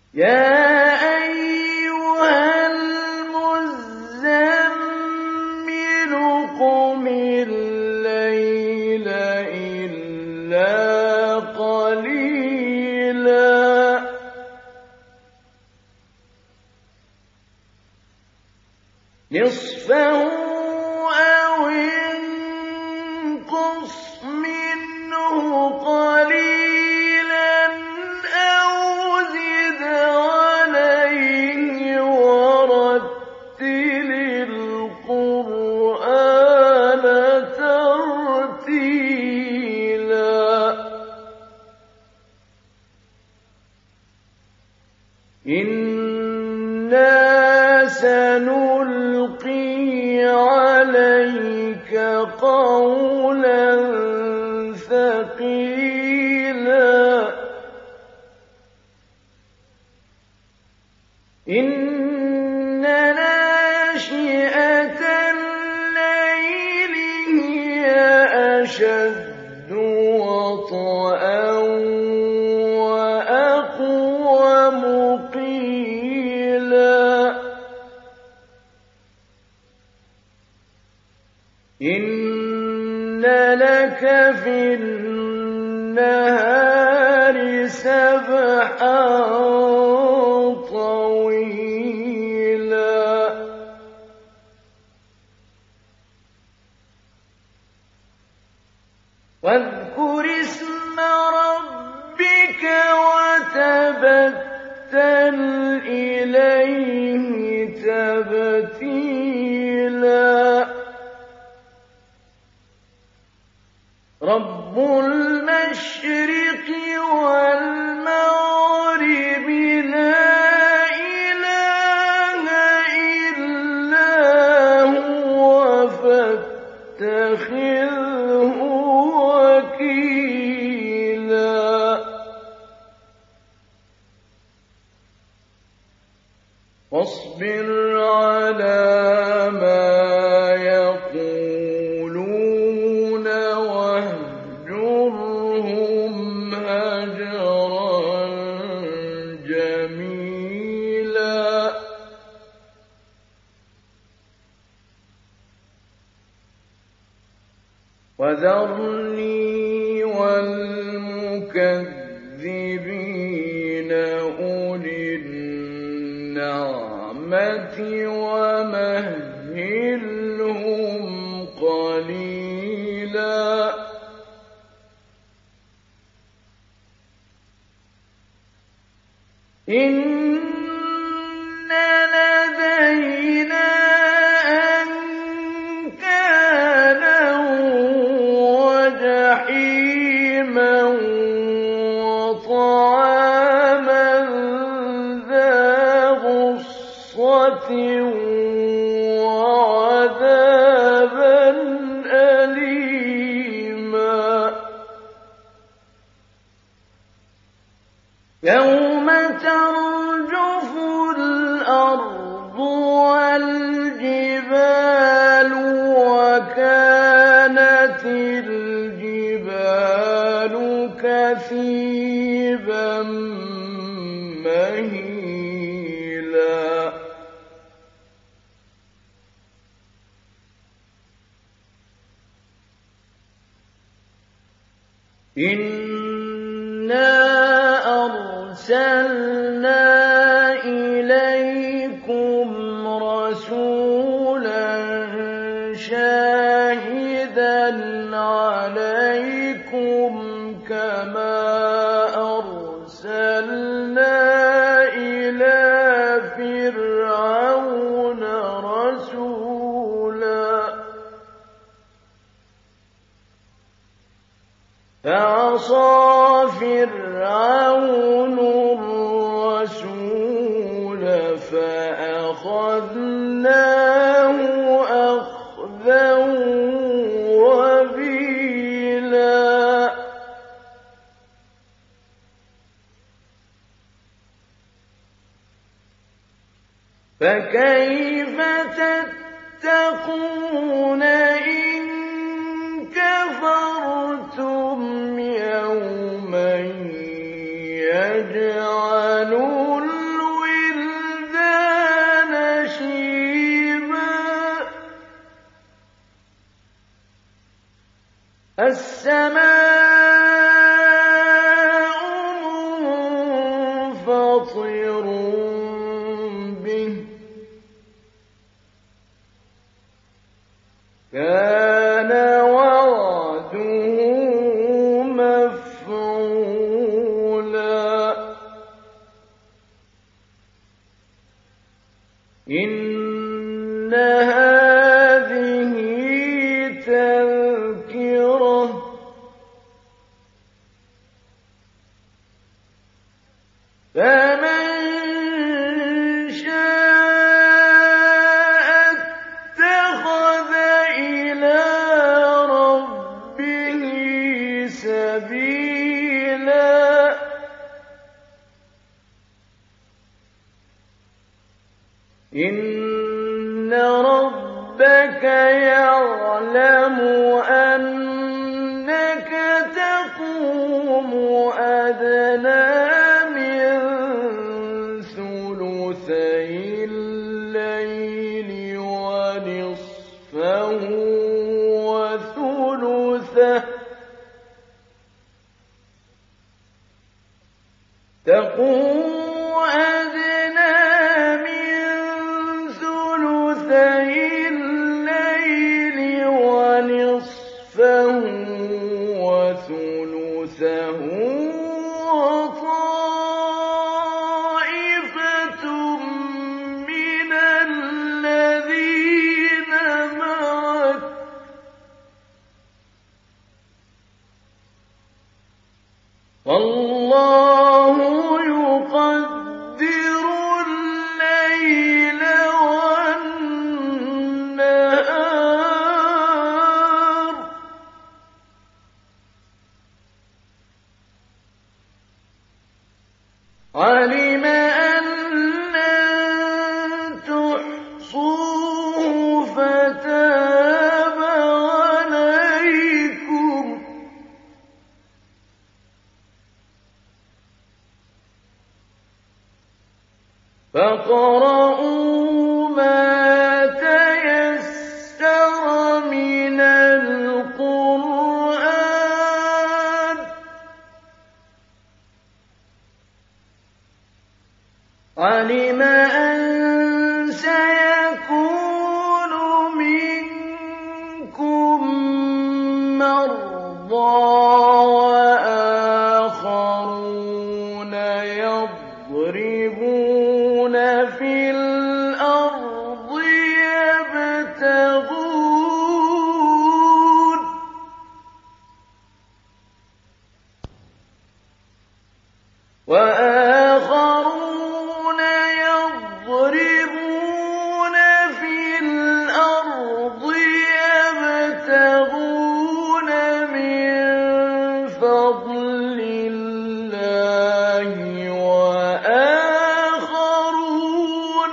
يَا أَيُّهَا الْمُزَّمِّلُ قُمِ اللَّيْلَ إِلَّا قَلِيلًا نِّصْفَهُ أَوِ انقُصْ مِنْهُ قَلِيلًا أَوْ زِدْ عَلَيْهِ وَرَتِّلِ الْقُرْآنَ تَرْتِيلًا إِنَّا سَنُلْقِي عَلَيْكَ قَوْلًا ثَقِيلًا إِنَّ نَاشِئَةَ اللَّيْلِ هِيَ أَشَدُّ وَطْئًا وَأَقْوَمُ قِيلًا إِنَّ لَكَ فِي النَّهَارِ سَبْحًا طَوِيلًا وَاذْكُرِ اسْمَ رَبِّكَ وَتَبَتَّلْ إِلَيْهِ تَبْتِيلًا رَبُّ الْمَشْرِقِ وَالْمَغْرِبِ لَا إِلَٰهَ إِلَّا هُوَ فَاتَّخِذْهُ وَكِيلًا وَاصْبِرْ عَلَىٰ مَا يَقُولُونَ وَاهْجُرْهُمْ هَجْرًا جَمِيلًا وَذَرْنِي وَالْمُكَذِّبِينَ أُولِي النَّعْمَةِ وَمَهِّلْهُمْ قَلِيلًا إِنَّ لَدَيْنَا أَنكَالًا وَجَحِيمًا وَطَعَامًا ذَا غُصَّةٍ وَعَذَابًا أَلِيمًا يَوْمَ تَرْجُفُ الْأَرْضُ وَالْجِبَالُ وَكَانَتِ الْجِبَالُ كَثِيبًا مَّهِيلًا إِنَّا أَرْسَلْنَا إِلَيْكُمْ رَسُولًا شَاهِدًا عَلَيْكُمْ كَمَا أَرْسَلْنَا إِلَىٰ فِرْعَوْنَ رَسُولًا فَعَصَىٰ فِرْعَوْنُ الرَّسُولَ فَأَخَذْنَاهُ أَخْذًا وَبِيلًا فَكَيْفَ تَتَّقُونَ إِن كَفَرْتُمْ يَوْمًا يَجْعَلُ خاطر به كان وعده مفعولا إن هذه تذكرة فمن شاء اتخذ إلى ربه سبيلا إن ربك يعلم أنك تقوم أدنى من ثلثي الليل ونصفه وثلثه تقوم أدنى من ثلثي الليل ونصفه وثلثه وطائفة من الذين معك والله يقدر الليل والنهار علم أن لن تحصوه فتاب عليكم فاقرؤوا ما تيسر من القرآن علم أن سيكون منكم مرضى وآخرون يضربون في الأرض يبتغون وآخرون يضربون في الأرض يبتغون من فضل الله وآخرون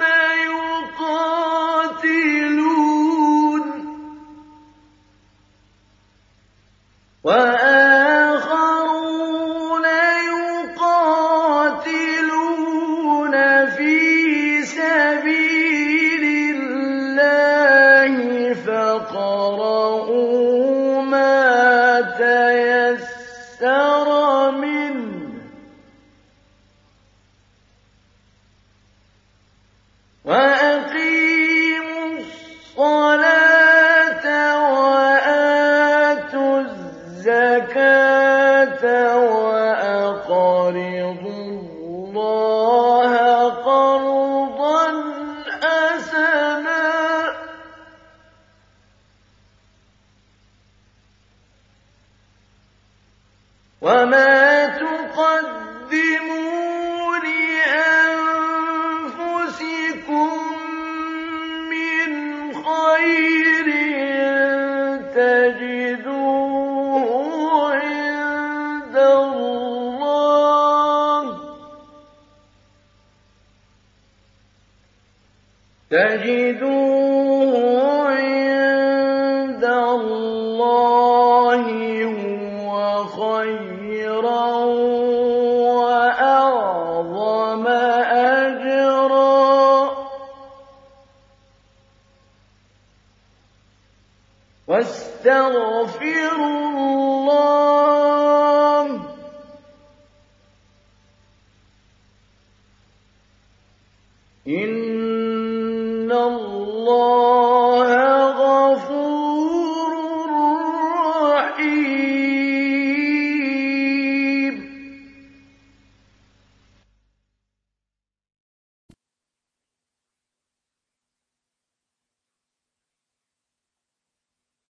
يقاتلون في سبيل الله فاقرؤوا ما تيسر منه وأقيموا الصلاة وآتوا الزكاة وأقرضوا الله قرضا حسنا وما تقدموا لأنفسكم من خير تجدوه عند الله هو خيرا وأعظم أجرا واستغفروا الله إِنَّ اللَّهَ